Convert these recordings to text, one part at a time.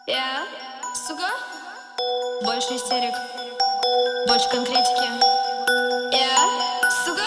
Я, сука, больше истерик, больше конкретики. Я, сука.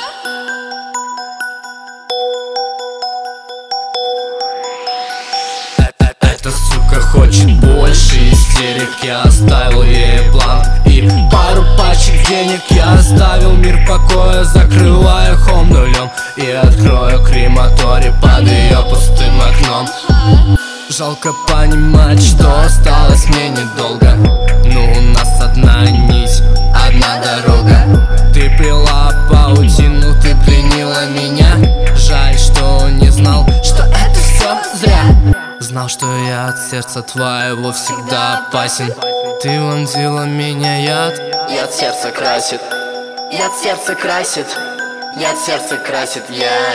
Эта сука хочет больше истерик. Я оставил ей план и пару пачек денег. Я оставил мир в покое, закрываю хом нулем и открою крематорий под ее пустым окном. Жалко понимать, что осталось мне недолго, но у нас одна нить, одна дорога. Ты плела паутину, ты пленила меня. Жаль, что не знал, что это все зря. Знал, что я от сердца твоего всегда опасен. Ты вонзила меня яд сердца красит. Яд сердца красит. Яд сердца красит.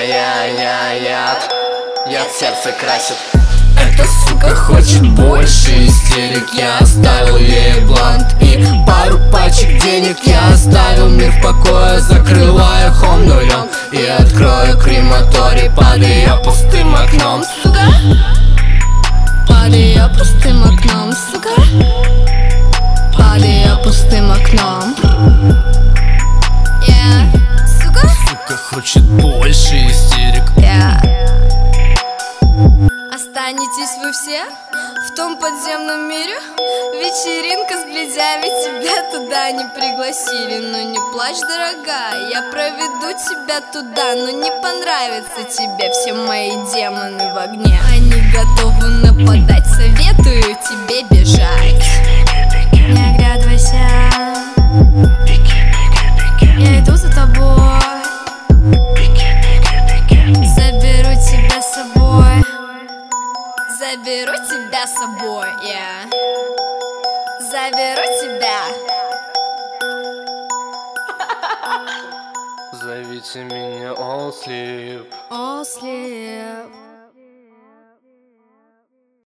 Яд сердца красит. Эта сука хочет больше истерик. Я оставил ей блант и пару пачек денег. Я оставил мир в покое, закрываю хом нулем и открою крематорий под ее пустым окном. Сука, под ее пустым окном, сука, под ее пустым окном. Я, сука, Сука хочет больше истерик. я. Останетесь вы все в том подземном мире? Вечеринка с блядями, тебя туда не пригласили. Но не плачь, дорогая, я проведу тебя туда. Но не понравится тебе все мои демоны в огне. Они готовы нападать, советую тебе бежать. Не оглядывайся, я иду за тобой. Заберу тебя с собой. Заберу тебя с собой, я заберу тебя. Зовите меня All Sleep. Ослеп.